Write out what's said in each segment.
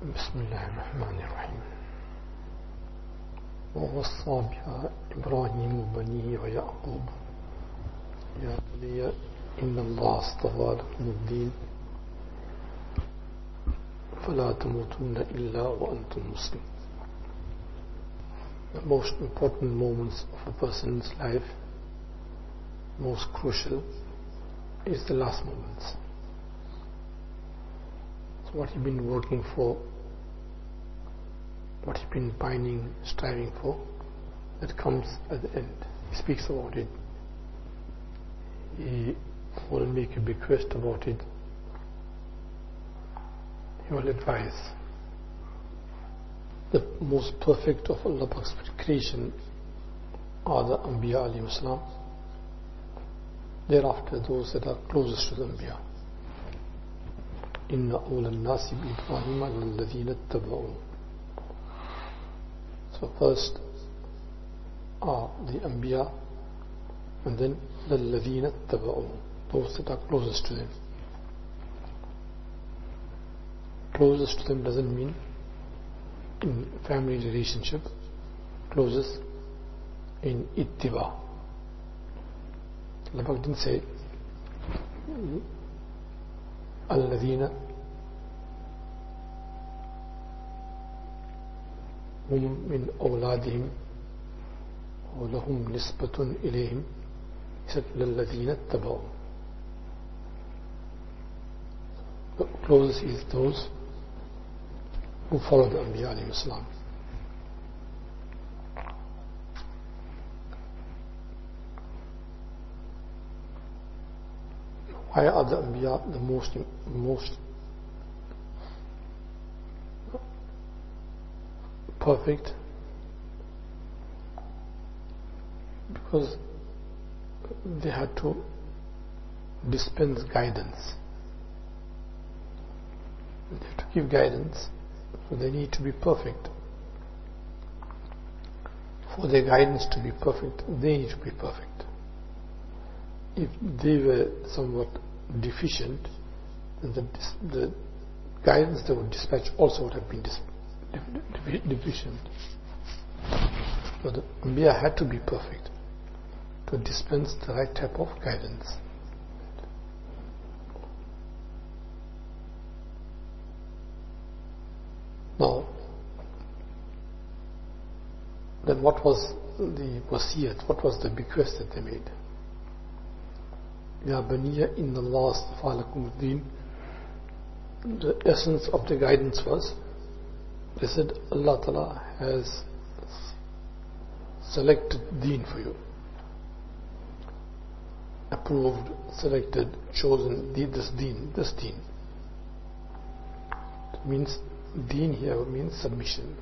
بسم الله الرحمن الرحيم ووصى بها إبراهيم بنيه ويعقوب يا بني إن الله اصطفى لكم الدين فلا تموتن إلا وأنتم مسلمون. The most important moments of a person's life, most crucial, is the last moments. So what you've been working for, what you've been pining, striving for, that comes at the end. He speaks about it. He will make a bequest about it. He will advise. The most perfect of Allah's creation are the Anbiya alayhi salam. Thereafter, those that are closest to the Anbiya. Inna awla an-nasi bi Ibrahima alladhina ittaba'u. So first are the Anbiya, and then alladhina ittaba'u, those that are closest to them. Closest to them doesn't mean in family relationship, closest in ittiba. Allah didn't say alladhina hum min awladihim wa lahum nisbatun ilayhim. He said alladhina ittaba'u. The closest is those who follow the Anbiya alayhi salam. Why are the Anbiya the most perfect? Because they had to dispense guidance. They have to give guidance, so they need to be perfect. For their guidance to be perfect, they need to be perfect. If they were somewhat deficient, then the guidance they would dispatch also would have been deficient. So the Anbiya had to be perfect to dispense the right type of guidance. Now, then what was the wasiyat, what was the bequest that they made? Ya baniya inna Allah astafa lakum ad-din. The essence of the guidance was, they said Allah Ta'ala has selected deen for you, approved, selected, chosen this deen. It means deen here means submission.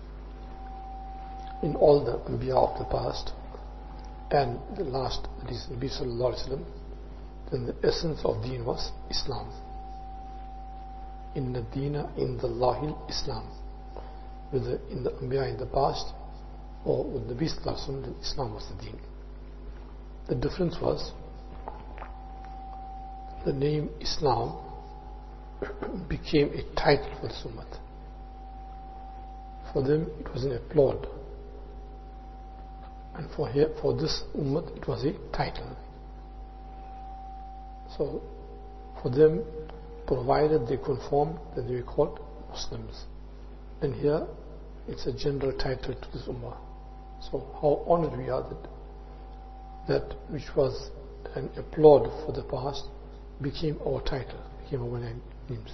In all the Anbiya of the past and the last, that is Nabi Sallallahu Alaihi Wasallam, then the essence of deen was Islam. Inna deena inda Allahil Islam. Whether in the Anbiya in the past or with Nabi Sallallahu Alaihi Wasallam, then Islam was the deen. The difference was the name Islam became a title for the Ummah. For them it was an applaud, and for this Ummah it was a title. So for them, provided they conformed, then they were called Muslims. And here it's a general title to this Ummah. So how honored we are that which was an applaud for the past became our title, became our names.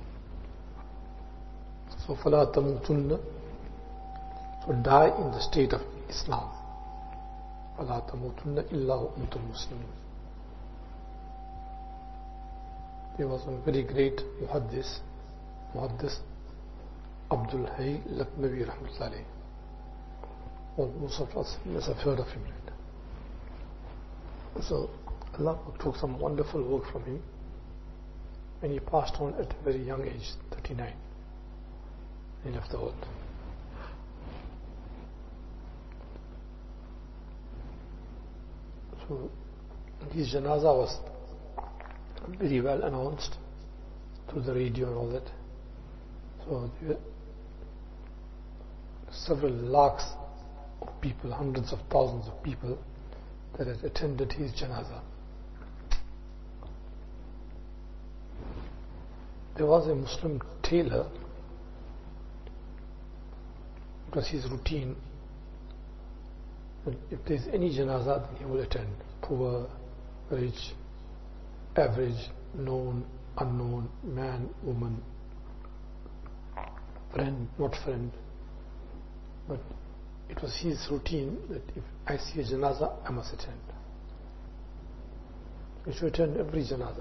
So فَلَا تَمُوتُنَّ, so die in the state of Islam. فَلَا تَمُوتُنَّ إِلَّا وَأَنْتُمْ مُسْلِمُونَ. There was one very great Muhaddis Abdul Hayy Laknawi Rahmatullahi. Well, most of us must have heard of him. So Allah took some wonderful work from him, and he passed on at a very young age, 39. He left the world. So his janazah was very well announced through the radio and all that. So there were several lakhs of people, hundreds of thousands of people that had attended his janazah. There was a Muslim tailor. It was his routine that if there is any janazah, then he will attend. Poor, rich, average, known, unknown, man, woman, friend, not friend. But it was his routine that if I see a janazah, I must attend. He should attend every janazah.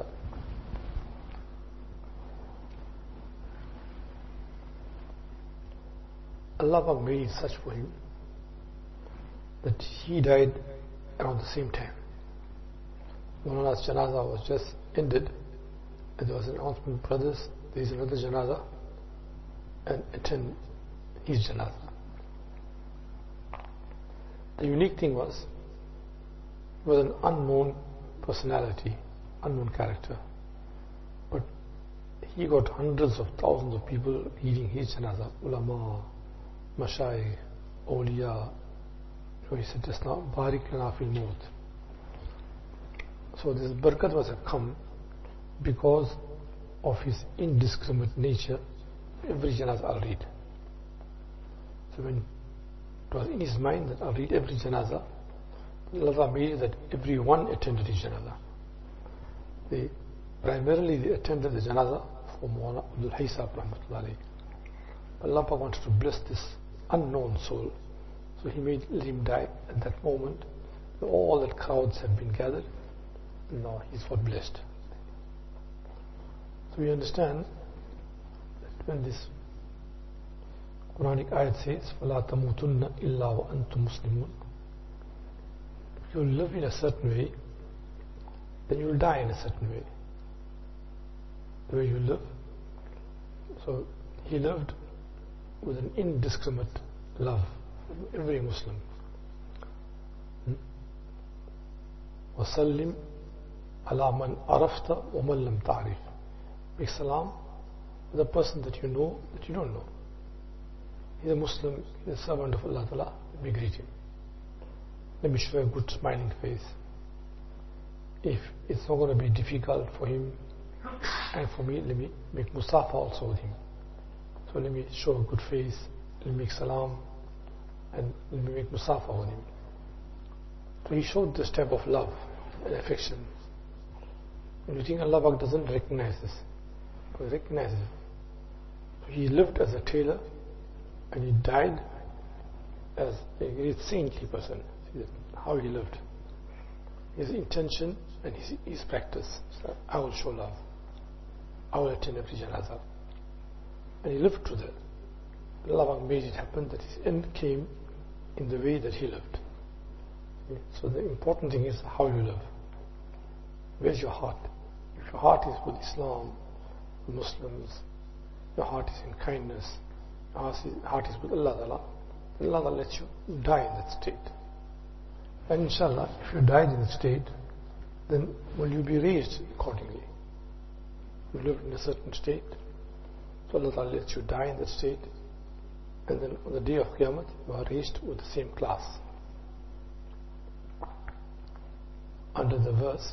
Allah made it such for him that he died around the same time. Maulana's janazah was just ended, and there was an announcement, brothers, there is another janazah, and attend his janazah. The unique thing was, he was an unknown personality, unknown character, but he got hundreds of thousands of people reading his janazah, ulama, mashayikh, awliya. So he said just now, barik lana fil maut. So this barakat was come because of his indiscriminate nature. Every janazah I'll read. So when it was in his mind that I'll read every janazah, Allah made it that everyone attended his janazah. Primarily they attended the janazah for Mawlana Abdul Hayy Sahib rahmatullahi. Allah wanted to bless this unknown soul. So he let him die at that moment. All that crowds had been gathered. Now he's got blessed. So we understand that when this Quranic ayat says, فَلَا تَمُوتُنَّ إِلَّا وَأَنْتُمْ مُسْلِمُونَ, if you live in a certain way, then you will die in a certain way. The way you live. So he lived with an indiscriminate love for every Muslim. وَسَلِّمْ عَلَى مَنْ عَرَفْتَ وَمَنْ لَمْ تَعْرِفْ. Make salam with a person that you know, that you don't know. He's a Muslim, he's a servant of Allah Ta'ala, let me greet him. Let me show a good smiling face. If it's not going to be difficult for him and for me, let me make musafa also with him. So let me show a good face, let me make salam, and let me make musafa with him. So he showed this type of love and affection. And you think Allah doesn't recognize this? He recognizes it. So he lived as a tailor and he died as a great saintly person. See how he lived. His intention and his practice. So I will show love. I will attend every janazah. And he lived to that. Allah made it happen that his end came in the way that he lived. Okay? So the important thing is how you live. Where's your heart? If your heart is with Islam, with Muslims, your heart is in kindness, your heart is with Allah, then Allah lets you die in that state. And inshallah, if you died in that state, then will you be raised accordingly? You lived in a certain state, so Allah lets you die in that state, and then on the day of Qiyamah, you are raised with the same class. Under the verse,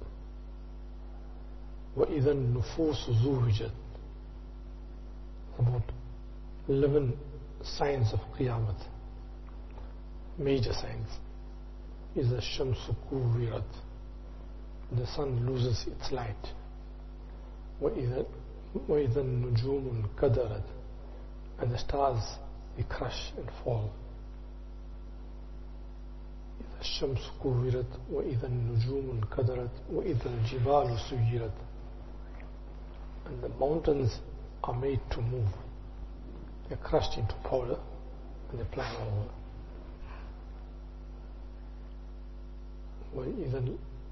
وَإِذَا النُّفُوسُ زُوِّجَتْ, about 11 signs of Qiyamah, major signs. Is the Shamsu Kuwirat, the sun loses its light. وَإِذَا النُّجُومُ انْكَدَرَتْ, and the stars they crush and fall. إِذَا الشَّمْسُ كُوِّرَتْ وَإِذَا النُّجُومُ انْكَدَرَتْ وَإِذَا الْجِبَالُ سُيِّرَتْ, and the mountains are made to move. They are crushed into powder and they fly over. وَإِذَا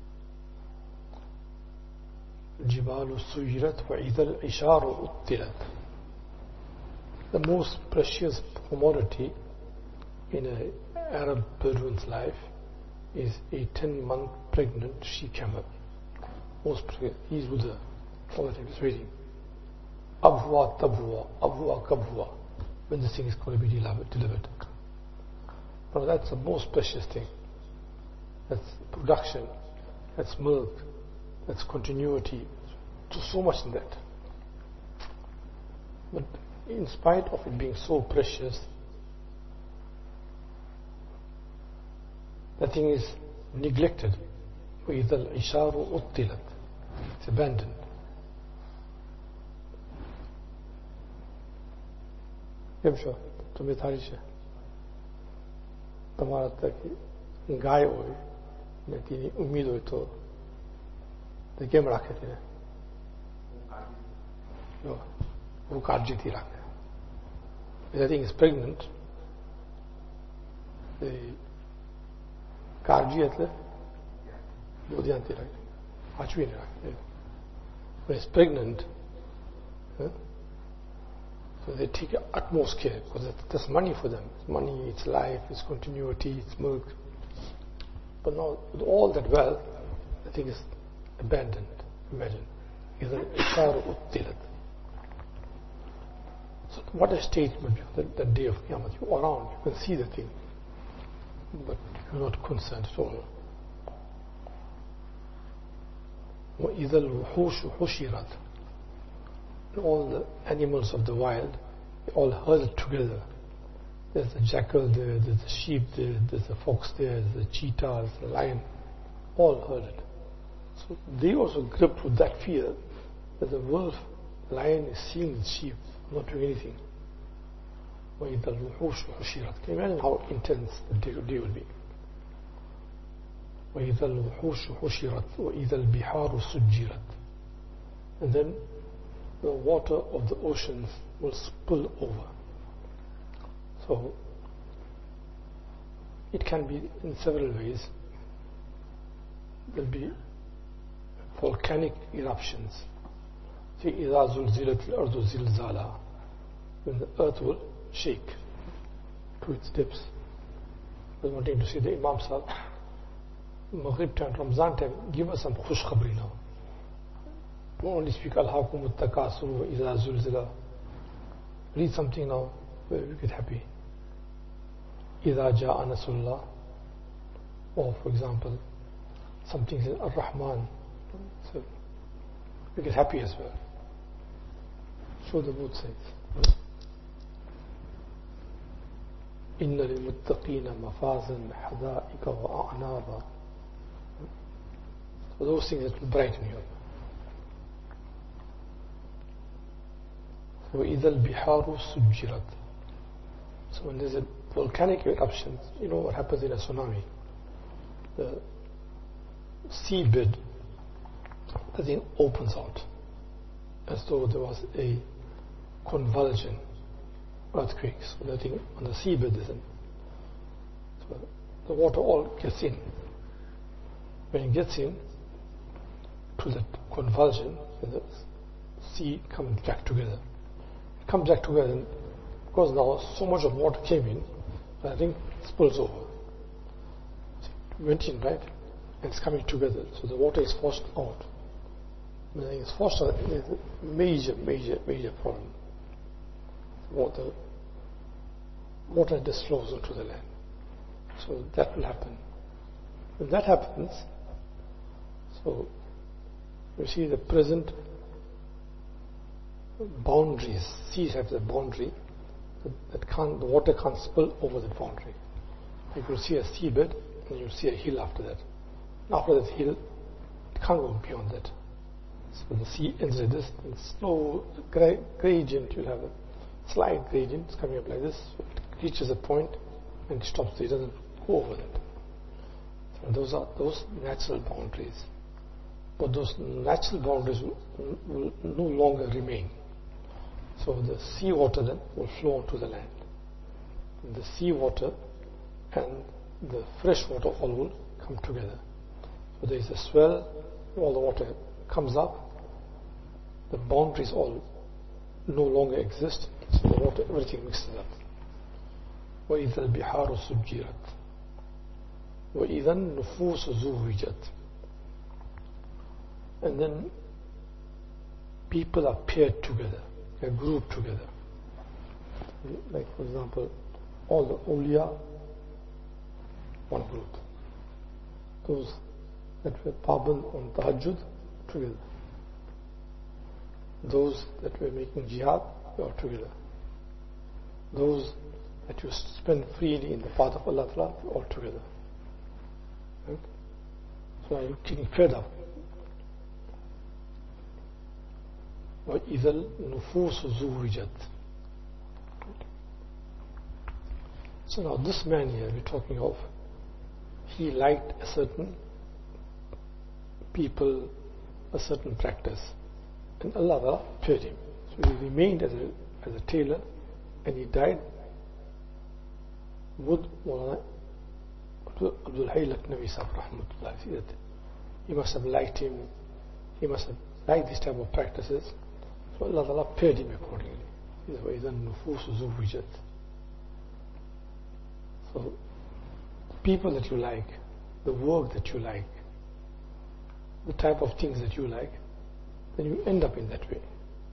الْجِبَالُ سُيِّرَتْ وَإِذَا الْعِشَارُ أُطِّلَتْ. The most precious commodity in an Arab Bedouin's life is a 10-month pregnant she camel. Most precious. He's with her all the time, he's waiting. Abhuwa tabhuwa, abhuwa kabhuwa, when this thing is going to be delivered. Now that's the most precious thing. That's production, that's milk, that's continuity. So much in that. But in spite of it being so precious, that thing is neglected. وَإِذَا الْعِشَارُ أُطِّلَتْ. It's abandoned. કેમ છો તમે થારી છે તમારા તક ગાય હોય ને તેની ઉમ્મીદ હોય તો કેમ રાખે તેને બહુ કાળજીથી રાખે. I think is pregnant. કાળજી એટલે બહુ ધ્યાનથી રાખે, વાંચવીને રાખે. When it's pregnant, so they take utmost care because that's money for them. It's money, it's life, it's continuity, it's milk. But now with all that wealth, the thing is abandoned. Imagine. So what a state would be that day of Qiyamah. You're around, you can see the thing, but you're not concerned at all. وَإِذَا الْوُحُوشُ حُشِرَتْ. All the animals of the wild, all herded together. There's the jackal there, there's the sheep there, there's the fox there, there's the cheetah, there's the lion, all herded. So they also gripped with that fear that the wolf, lion is seeing the sheep, not doing anything. وَإِذَا الْوُحُوشُ حُشِرَتْ. Can you imagine how intense the day will be? وَإِذَا الْوُحُوشُ حُشِرَتْ وَإِذَا الْبِحَارُ سُجِّرَتْ. And then the water of the oceans will spill over. So it can be in several ways. There will be volcanic eruptions. See, إِذَا زُلْزِلَتِ الْأَرْضُ زِلْزَالَهَا. When the earth will shake to its depths. I was wanting to see the Imam Sahib, Maghrib time, Ramzan time, give us some khush khabri now. Don't only speak Alhaakum Uttakasur, Iza Zulzila. Read something now where we get happy. Iza Ja'a Nasrullah. Or for example, something says Ar-Rahman. So we get happy as well. Show the both sides. إِنَّ لِلْمُتَّقِينَ مَفَازًا حَدَائِقَ وَأَعْنَابًا. So those things that will brighten you up. وَإِذَا الْبِحَارُ سُجِّرَتْ. So when there's a volcanic eruption, you know what happens in a tsunami? The seabed, the thing opens out as though there was a convulsion, earthquakes. So the thing on the seabed isn't. So the water all gets in. When it gets in to that convulsion, the sea comes back together. It comes back together, and because now so much of water came in, I think it spills over. So it went in, right? And it's coming together. So the water is forced out. When it's forced out, it's a major problem. Water just flows into the land. So that will happen. When that happens, so you see the present boundaries. Seas have the boundary that the water can't spill over the boundary. You could see a seabed and you see a hill after that. And after that hill, it can't go beyond that. So the sea ends at this, and slow gradient, you'll have a slight gradient, it's coming up like this. It reaches a point and it stops. It doesn't go over that. So those are those natural boundaries. But those natural boundaries will no longer remain. So the seawater then will flow onto the land. And the seawater and the fresh water all will come together. So there is a swell, all the water comes up, the boundaries all no longer exist, so the water, everything mixes up. وَإِذَا الْبِحَارُ سُجِّرَتْ وَإِذَا النُّفُوسُ زُوِّجَتْ. And then people are paired together. are grouped together. Like for example, all the awliya, one group. Those that were paband on tahajjud, together. Those that were making jihad, they are together. Those that you spend freely in the path of Allah Ta'ala, all together. Right? So are you getting fed up? وَإِذَا النُّفُوسُ زُوِّجَتْ. So now this man here we're talking of, he liked a certain people, a certain practice, and Allah paid him. So he remained as a tailor, and he died with Maulana Abdul Hayy Laknawi Sahib Rahmatullah. He must have liked him, he must have liked this type of practices, so Allah paid him accordingly. وَإِذَا النُّفُوسُ زُوِّجَتْ. So the people that you like, the work that you like, the type of things that you like, then you end up in that way.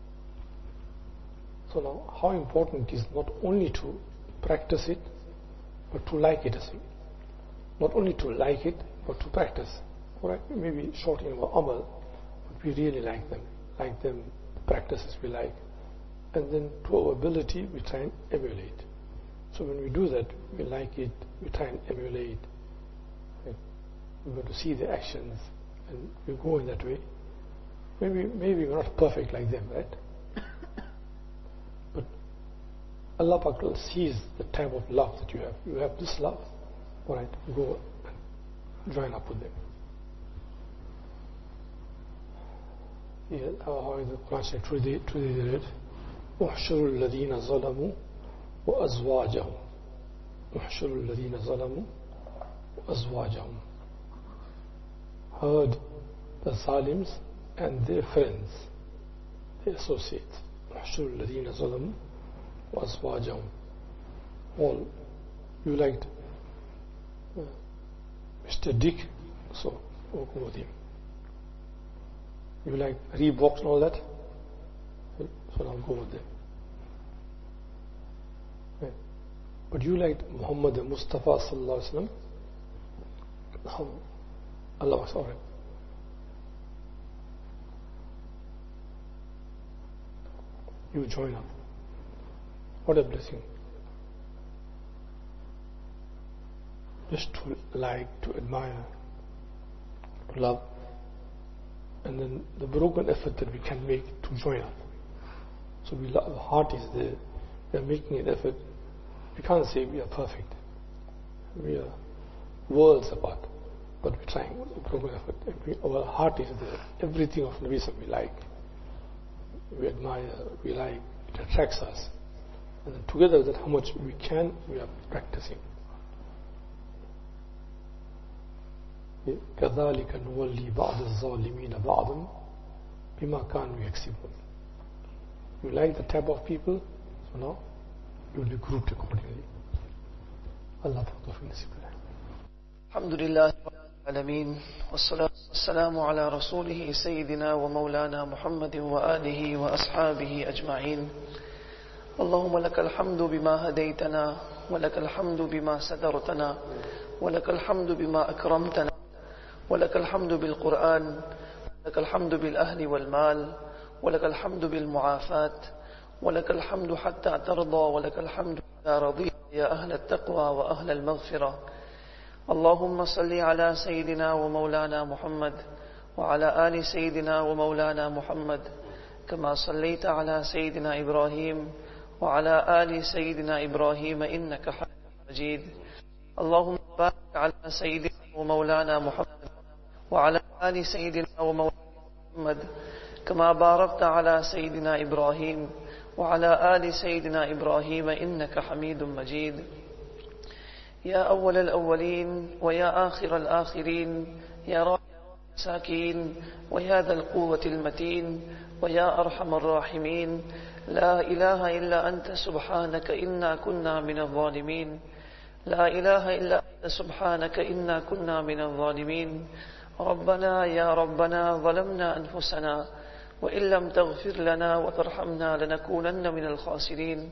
So now how important it is not only to practice it, but to like it as well. Not only to like it, but to practice. Alright, maybe short in our amal, but we really like them, the practices we like. And then to our ability, we try and emulate. So when we do that, we like it, we try and emulate. We're going to see the actions, and we go in that way. Maybe we're not perfect like them, right? But Allah Ta'ala sees the type of love that you have. You have this love, alright, go and join up with them. Yeah, how is the Quran said, truly they read, احشروا الذين ظلموا وأزواجهم. احشروا الذين ظلموا وأزواجهم. Heard the Zalims and their friends, their associates. احشروا الذين ظلموا وأزواجهم. All you liked Mr. Dick, so we'll go with him. You like Reeboks and all that, so now go with them. Right. But you liked Muhammad Mustafa Sallallahu Alaihi Wasallam, now Allah was alright. You join up. What a blessing. Just to like, to admire, to love, and then the broken effort that we can make to join up. So we love, the heart is there, we are making an effort. We can't say we are perfect. We are worlds apart, but we're trying with a broken effort. Our heart is there. Everything of Nabi we like, we admire, we like, it attracts us. And then together with that, how much we can, we are practicing. كذلك نولي بعض الظالمين بعضا بما كانوا يكسبون. You like the type of people, so now you will be grouped accordingly. Allah Ta'ala nasib. Alhamdulillah Alamin, wassalatu wassalamu ala rasulih Sayyidina wa Mawlana Muhammadin wa alihi wa ashabihi ajma'in. Allahumma lakal hamdu bima hadaytana, wa lakal hamdu bima sadartana, wa lakal hamdu bima akramtana, ولك الحمد بالقرآن، ولك الحمد بالأهل والمال، ولك الحمد بالمعافاة، ولك الحمد حتى ترضى، ولك الحمد إذا رضيت يا أهل التقوى وأهل المغفرة. اللهم صل على سيدنا ومولانا محمد وعلى آل سيدنا ومولانا محمد كما صليت على سيدنا إبراهيم وعلى آل سيدنا إبراهيم إنك حميد مجيد. اللهم بارك على سيدنا ومولانا محمد وعلى آل سيدنا ومولانا محمد كما باركت على سيدنا إبراهيم وعلى آل سيدنا إبراهيم إنك حميد مجيد. يا أول الأولين ويا آخر الآخرين، يا راحم المساكين ويا ذا القوة المتين ويا أرحم الراحمين، لا إله إلا أنت سبحانك إنا كنا من الظالمين. لا إله إلا أنت سبحانك إنا كنا من الظالمين. ربنا يا ربنا ظلمنا أنفسنا وإن لم تغفر لنا وترحمنا لنكونن من الخاسرين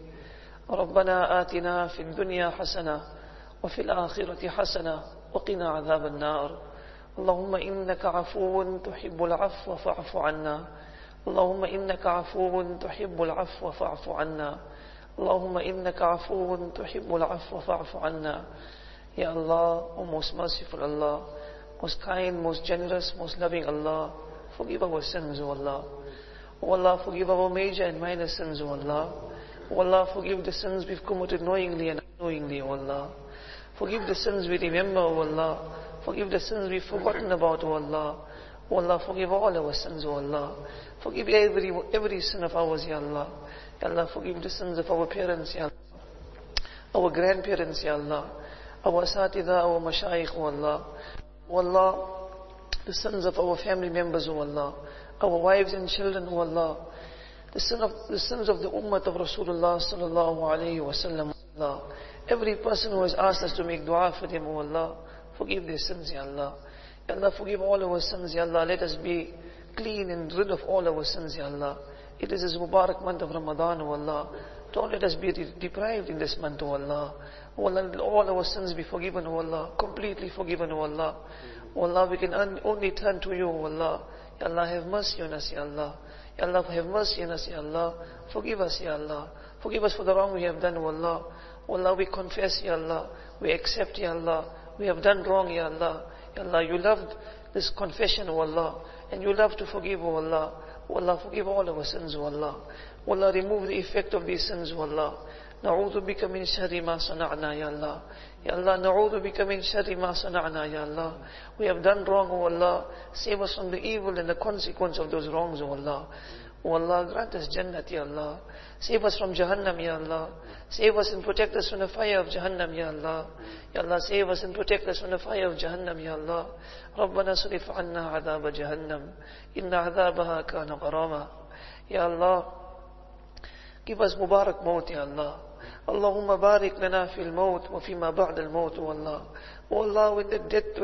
ربنا آتنا في الدنيا حسنة وفي الآخرة حسنة وقنا عذاب النار اللهم إنك عفو تحب العفو فاعف عنا اللهم إنك عفو تحب العفو فاعف عنا اللهم إنك عفو تحب العفو فاعف عنا. Ya Allah, O most merciful Allah, most kind, most generous, most loving Allah, forgive our sins, O Allah. O Allah, forgive our major and minor sins, O Allah. O Allah, forgive the sins we've committed knowingly and unknowingly, O Allah. Forgive the sins we remember, O Allah. Forgive the sins we've forgotten about, O Allah. O Allah, forgive all our sins, O Allah. Forgive every sin of ours, Ya Allah. Ya Allah, forgive the sins of our parents, Ya Allah. Our grandparents, Ya Allah. Our asatidha, our mashayikh, O Allah. O Allah, the sins of our family members, O Allah. Our wives and children, O Allah. The sins of the ummah of Rasulullah sallallahu alayhi wa sallam, O Allah. Every person who has asked us to make dua for them, O Allah, forgive their sins, Ya Allah. Ya Allah, forgive all our sins, Ya Allah. Let us be clean and rid of all our sins, Ya Allah. It is this Mubarak month of Ramadan, O Allah. Don't let us be deprived in this month, O Allah. O Allah, let all our sins be forgiven, O Allah. Completely forgiven, O Allah. O Allah, we can only turn to you, O Allah. Ya Allah, have mercy on us, Ya Allah. Ya Allah, have mercy on us, Ya Allah. Forgive us, Ya Allah. Forgive us for the wrong we have done, O Allah. O Allah, we confess, Ya Allah. We accept, Ya Allah. We have done wrong, Ya Allah. Ya Allah, you loved this confession, O Allah. And you love to forgive, O Allah. O Allah, forgive all our sins, O Allah. O Allah, remove the effect of these sins, O Allah. Na'udhu bika min sharri ma sana'na, Ya Allah. Ya Allah, na'udhu bika min sharri ma sana'na, Ya Allah. We have done wrong, O Allah. Save us from the evil and the consequence of those wrongs, O Allah. O Allah, grant us Jannat, Ya Allah. Save us from Jahannam, Ya Allah. Save us and protect us from the fire of Jahannam, Ya Allah. Ya Allah, save us and protect us from the fire of Jahannam, Ya Allah. ربنا صرف عنا عذاب جهنم إن عذابها كان غراما. Ya Allah, give us Mubarak Maut, Ya Allah. Allahumma barik lana fil maut wa fima ba'd al maut, O Allah. O Allah, when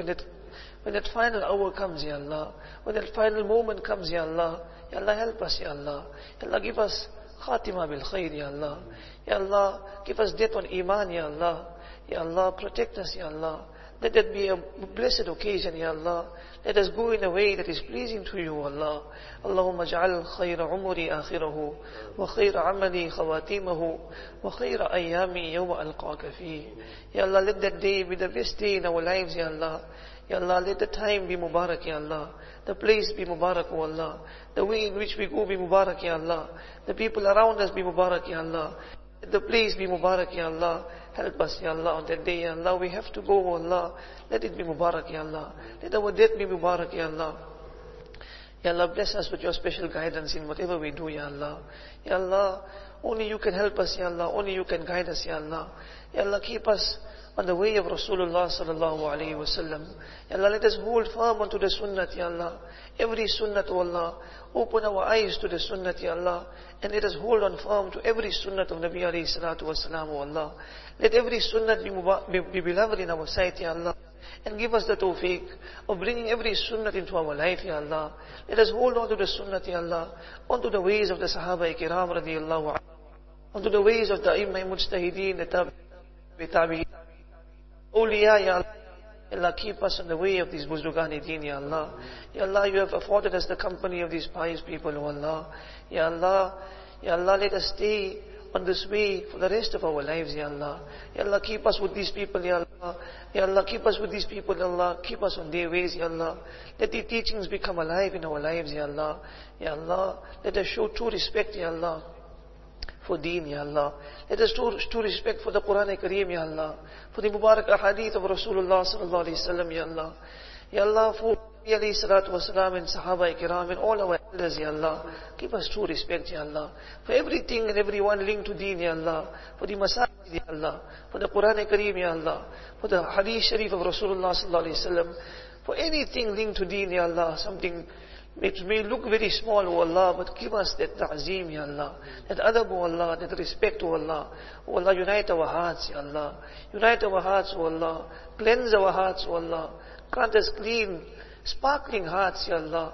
that final hour comes, Ya Allah, when that final moment comes, Ya Allah, Ya Allah, help us, Ya Allah. Ya Allah, give us khatima bil khair, Ya Allah. Ya Allah, give us death on iman, Ya Allah. Ya Allah, protect us, Ya Allah. Let that be a blessed occasion, Ya Allah. Let us go in a way that is pleasing to you, Allah. Allahumma ja'al khayra umri akhirahu, wa khayra amali khawatimahu, wa khayra ayyami yawma alqaka fi. Ya Allah, let that day be the best day in our lives, Ya Allah. Ya Allah, let the time be Mubarak, Ya Allah. The place be Mubarak, O Allah. The way in which we go be Mubarak, Ya Allah. The people around us be Mubarak, Ya Allah. Let the place be Mubarak, Ya Allah. Help us, Ya Allah, on that day, Ya Allah. We have to go, O Allah. Let it be Mubarak, Ya Allah. Let our death be Mubarak, Ya Allah. Ya Allah, bless us with your special guidance in whatever we do, Ya Allah. Ya Allah, only you can help us, Ya Allah. Only you can guide us, Ya Allah. Ya Allah, keep us on the way of Rasulullah sallallahu alayhi wa sallam. Ya Allah, let us hold firm onto the sunnat, Ya Allah. Every sunnat, O Allah. Open our eyes to the sunnat, Ya Allah. And let us hold on firm to every sunnat of Nabi alayhi salatu wasalam, O Allah. Let every sunnat be beloved in our sight, Ya Allah. And give us the tawfiq of bringing every sunnat into our life, Ya Allah. Let us hold on to the sunnat, Ya Allah. Onto the ways of the Sahaba Kiram radiyallahu anhu. Onto the ways of the Imam Mujtahideen, the Tabi'in. Awliya, Ya Allah. Ya Allah, keep us on the way of these Buzdugani Deen, Ya Allah. Ya Allah, you have afforded us the company of these pious people, O Allah. Ya Allah, Ya Allah, let us stay on this way for the rest of our lives, Ya Allah. Ya Allah, keep us with these people, Ya Allah. Ya Allah, keep us with these people, Ya Allah. Keep us on their ways, Ya Allah. Let the teachings become alive in our lives, Ya Allah. Ya Allah, let us show true respect, Ya Allah, for deen, Ya Allah. Let us show respect for the Quran Kareem, Ya Allah. For the Mubarak Ahadith of Rasulullah sallallahu alayhi wa sallam, Ya Allah. Ya Allah, for alayhi salatu wasalam and Sahaba Kiram and all our elders, Ya Allah. Give us true respect, Ya Allah. For everything and everyone linked to deen, Ya Allah. For the Masajid, Ya Allah. For the Quran Kareem, Ya Allah. For the Hadith Sharif of Rasulullah sallallahu alayhi wa sallam. For anything linked to deen, Ya Allah. Something it may look very small, O Allah, but give us that ta'zeem, Ya Allah. That adab, O Allah, that respect, O Allah. O Allah, unite our hearts, Ya Allah. Unite our hearts, O Allah. Cleanse our hearts, O Allah. Grant us clean, sparkling hearts, Ya Allah.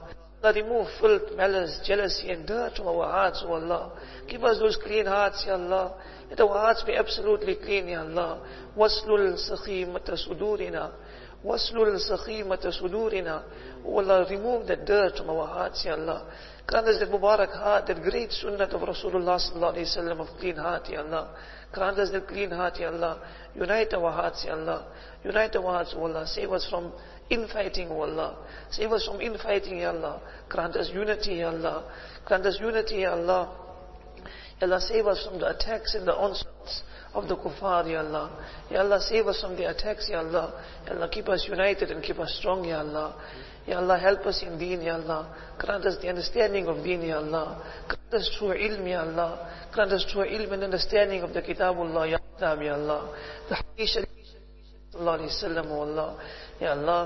Allah, remove filth, malice, jealousy and dirt from our hearts, O Allah. Give us those clean hearts, Ya Allah. Let our hearts be absolutely clean, Ya Allah. Waslul sakhimata sudurina. Waslul sakhimata sudurina. O Allah, remove the dirt from our hearts, Ya Allah. Grant us that Mubarak heart, that great sunnah of Rasulullah sallallahu alayhi wa sallam of clean heart, Ya Allah. Grant us that clean heart, Ya Allah. Unite our hearts, Ya Allah. Unite our hearts, O Allah. Save us from infighting, O Allah. Save us from infighting, Ya Allah. Grant us unity, Ya Allah. Grant us unity, Ya Allah. Ya Allah, save us from the attacks and the onslaughts of the kuffar, Ya Allah. Ya Allah, save us from the attacks, Ya Allah. Ya Allah, keep us united and keep us strong, Ya Allah. Ya Allah, help us in deen, Ya Allah. Grant us the understanding of deen, Ya Allah. Grant us true ilm, Ya Allah. Grant us true ilm and understanding of the Kitabullah, Ya Allah. The Hadith Sallallahu Alaihi Wasallam, O Allah. Ya Allah,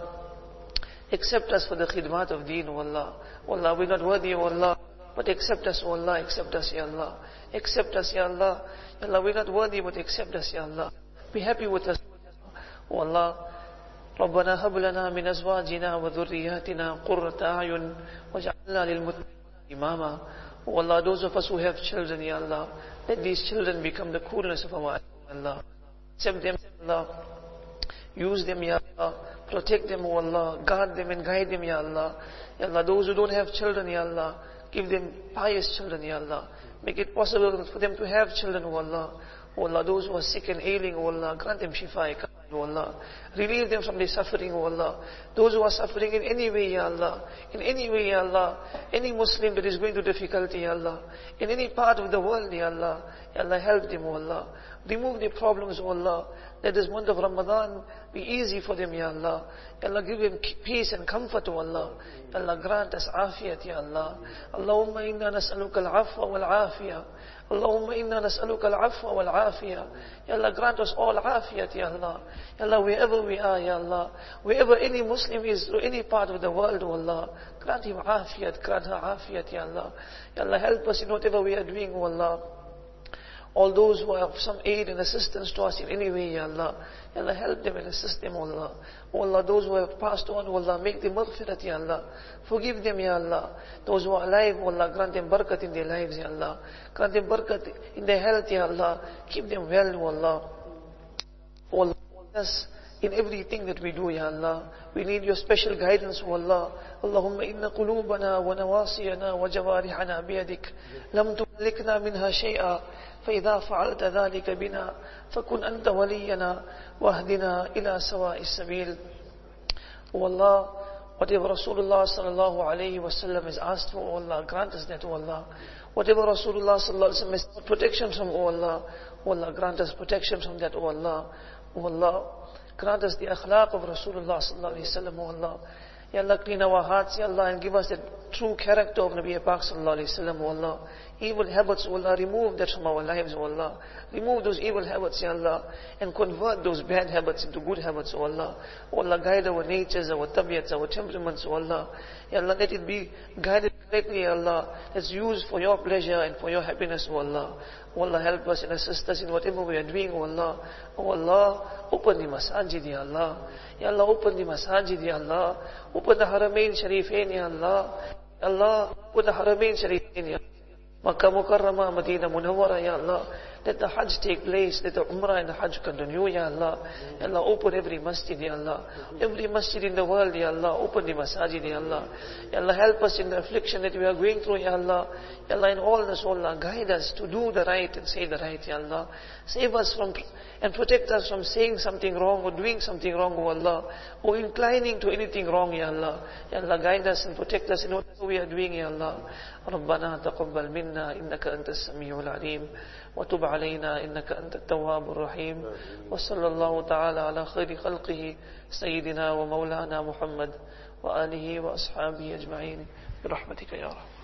accept us for the khidmat of deen, O Allah. O Allah, we're not worthy, O Allah, but accept us, O Allah. Accept us, Ya Allah. Accept us, Ya Allah. Ya Allah, we're not worthy, but accept us, Ya Allah. Be happy with us, O Allah. ربنا هب لنا من أزواجنا وذرياتنا قرة أعين واجعلنا للمتقين إماما. O Allah, those of us who have children, Ya Allah, let these children become the coolness of our eyes, Allah. Accept them, Allah. Use them, Ya Allah. Protect them, O Allah. Guard them and guide them, Ya Allah. Ya Allah, those who don't have children, Ya Allah, give them pious children, Ya Allah. Make it possible for them to have children, O Allah. O Allah, those who are sick and ailing, O Allah, grant them shifa, O Allah. Relieve them from their suffering, O Allah. Those who are suffering in any way, Ya Allah. In any way, Ya Allah. Any Muslim that is going through difficulty, Ya Allah. In any part of the world, Ya Allah. Ya Allah, help them, O Allah. Remove their problems, O Allah. Let this month of Ramadan be easy for them, Ya Allah. Ya Allah, give them peace and comfort, O Allah. Ya Allah, grant us afiyat, Ya Allah. Allahumma inna nas'aluka al-afwa wal-afiyah. Allahumma inna nas'aluka al-afwa wal-afiyah. Ya Allah, grant us all afiyat, Ya Allah. Ya Allah, wherever we are, Ya Allah, wherever any Muslim is, or any part of the world, O Allah, grant him afiyat, grant her afiyat, Ya Allah. Ya Allah, help us in whatever we are doing, O Allah. All those who have some aid and assistance to us in any way, Ya Allah. Ya Allah, help them and assist them, O Allah. O Allah, those who have passed on, O Allah, make them maghfirat, Ya Allah. Forgive them, Ya Allah. Those who are alive, O Allah, grant them barakat in their lives, Ya Allah. Grant them barakat in their health, Ya Allah. Keep them well, O Allah. O Allah, us in everything that we do, Ya Allah. We need your special guidance, O Allah. Allahumma inna qulubana wa nawasiyana wa jawarihana biyadik. Lam tumlikna minha shay'a. فإذا فعلت ذلك بنا فكن أنت ولينا واهدنا إلى سواء السبيل. O Allah, whatever Rasulullah sallallahu alayhi wa sallam has asked for, O Allah, grant us that, O Allah. Whatever Rasulullah sallallahu alayhi wa sallam has sought protection from, O Allah, grant us protection from that, O Allah. O Allah, grant us the akhlaq of Rasulullah sallallahu alayhi wa sallam, O Allah. Ya Allah, clean our hearts, Ya Allah, and give us the true character of Nabi Pak sallallahu alayhi wa sallam, O Allah. Evil habits, O Allah, remove that from our lives, O Allah. Remove those evil habits, Ya Allah, and convert those bad habits into good habits, O Allah. O Allah, guide our natures, our tabiats, our temperaments, O Allah. Ya Allah, let it be guided correctly, Ya Allah. Let's use for your pleasure and for your happiness, O Allah. O Allah, help us and assist us in whatever we are doing, O Allah. O Allah, open the masajid, Ya Allah. Ya Allah, open the masajid, Ya Allah. Open the Haramain Sharifain, Ya Allah. Ya Allah, open the Haramain Sharifain, Ya Allah. Makkah Mukarramah, Madinah Munawwara, Ya Allah. Let the Hajj take place, let the Umrah and the Hajj continue, Ya Allah. Ya Allah, open every masjid, Ya Allah. Every masjid in the world, Ya Allah. Open the masajid, Ya Allah. Ya Allah, help us in the affliction that we are going through, Ya Allah. Ya Allah, in all this, Allah, guide us to do the right and say the right, Ya Allah. Save us from and protect us from saying something wrong or doing something wrong, O Allah, or inclining to anything wrong, Ya Allah. Ya Allah, guide us and protect us in whatever we are doing, Ya Allah. ربنا تقبل منا إنك أنت السميع العليم وتب علينا إنك أنت التواب الرحيم وصلى الله تعالى على خير خلقه سيدنا ومولانا محمد وآله وأصحابه أجمعين برحمتك يا رب.